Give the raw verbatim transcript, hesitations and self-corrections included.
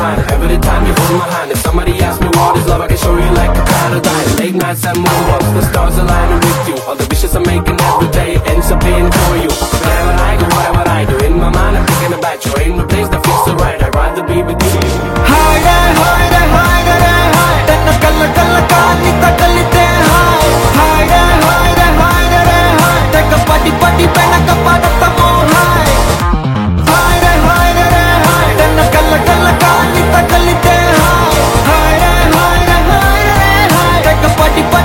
mind. Every time you hold my hand, if somebody asks me what is love, I can show you like a paradise. Late nights and more walks, the stars aligning with you. All the wishes I'm making every day ends